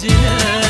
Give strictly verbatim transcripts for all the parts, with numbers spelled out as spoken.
لأجله.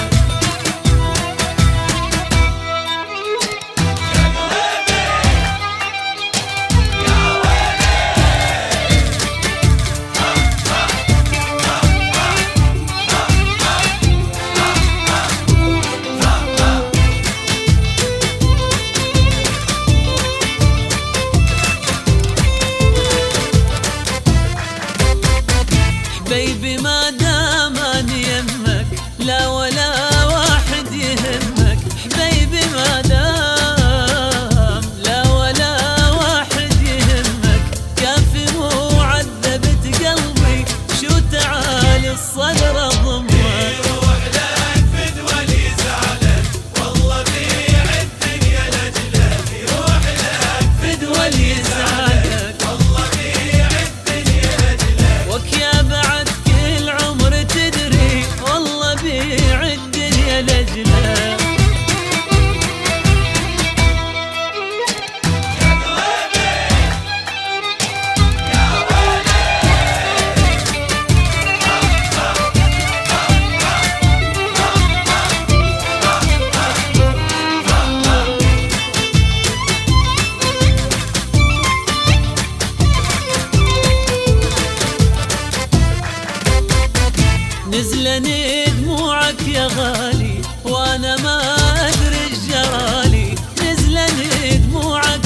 حبيبي ما دام اني يمك لا ولا واحد يهمك، حبيبي ما دام لا ولا واحد يهمك، كافي مو عذبت قلبي شو تعالي الصدر اضمك. يروح لك فدوى اللي زعلك والله بيع الدنيا لاجلك، يروح لك فدوى اللي زعلك والله بيع الدنيا لاجلك. وكيا بعد كل عمر تدري والله بيع الدنيا لاجلك. نزلني دموعك يا غالي وانا ما ادري ايش جرالي، نزلني دموعك